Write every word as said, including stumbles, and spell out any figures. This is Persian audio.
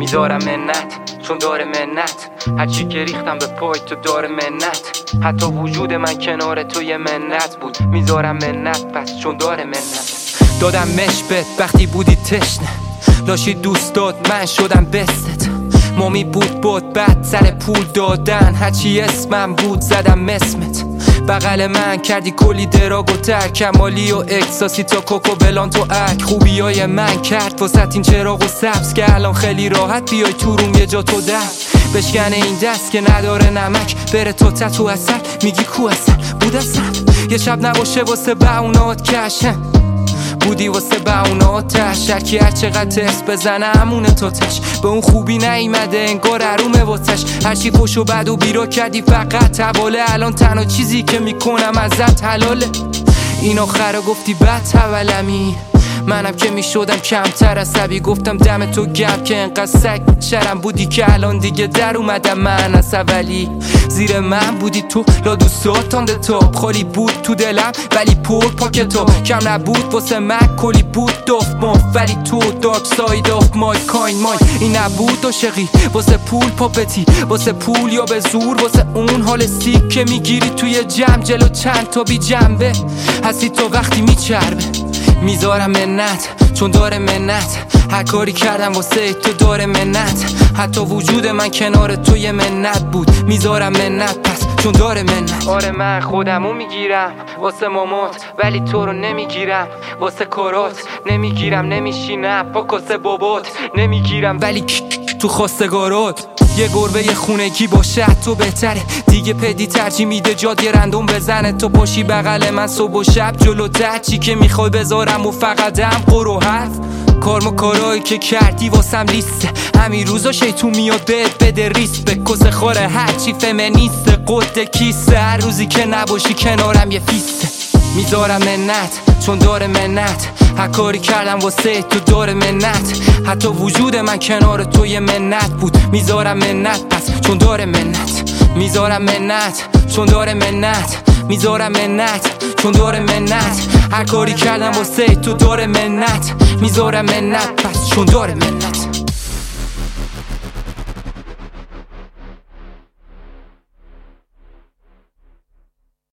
میذارم منت چون داره منت، هرچی که ریختم به پای تو داره منت. حتی وجود من کنار تو یه منت بود، میذارم منت پس چون داره منت. دادم مش بهت وقتی بودی تشنه، لاشی دوست داد من شدم بستت. مامی بود بود بعد سر پول دادن، هرچی اسمم بود زدم اسمت. بغل من کردی کلی دراگ و ترک، کمالی و اکساسی تا کوکو بلان تو اک. خوبی های من کرد واسه این چراغ و سبز که الان خیلی راحت بیای تو روم یه جا تو در بشکنه این دست که نداره نمک. بره تو تتو اصل میگی کو اصل بود اصل. یه شب نباشه واسه بهونات کشن، بودی واسه بهونات تش. هرکی هر چقدر ترس بزنه همونه تو تش، به اون خوبی نیمده انگار عرومه واسش. هرچی پش و بد و بیرا کردی فقط حواله، الان تنها چیزی که میکنم ازت حلاله. این آخر گفتی بد حولمی، منم که میشدم کمتر عصبی. گفتم دم تو گم که انقدر سگ شرم بودی که الان دیگه در اومدم من از اولی. زیر من بودی تو لا دوستات تانده تاب، خالی بود تو دلم ولی پر پاکتو. کم نبود واسه من کلی بود داف ماف، ولی تو دارک ساید آف مای کاین مای. این نبود عاشقی واسه پول پاپتی، واسه پول یا به زور، واسه اون حال سیک که میگیری توی جمع جلو چند تا بی جنبه. هستی تو وقتی میچربه، میذارم منت چون داره منت. هر کاری کردم واسه تو داره منت، حتی وجود من کنار تو یه منت بود. میذارم منت پس چون داره منت. آره من خودمو میگیرم واسه مامات، ولی تو رو نمیگیرم واسه کارات. نمیگیرم نمیشینم با کاسه بابات، نمیگیرم ولی تو خواستگارات. یه گربه یه خونگی باشه تو بهتره دیگه. پدی ترجیح میده جاد یه رندوم بزنه، تو پاشی بغل من صبح و شب جلوتر. چی که میخوای بذارم و فقط هم قر و حرف. کارم کارایی که کردی واسم لیسته، همین روزا شیطون میاد بهت بده ریس. به کس خوره هرچی فمینیسته، قده کیسه. هر روزی که نباشی کنارم یه فیسته. میذارم منت چون داره منت، هر کاری کردم واسه تو داره منت. حتی وجود من کنار تو یه منت بود. میذارم منت پس چون داره منت. میذارم منت چون داره منت. میذارم منت چون داره منت. هر کاری کردم واسه تو داره منت. میذارم منت پس چون داره منت.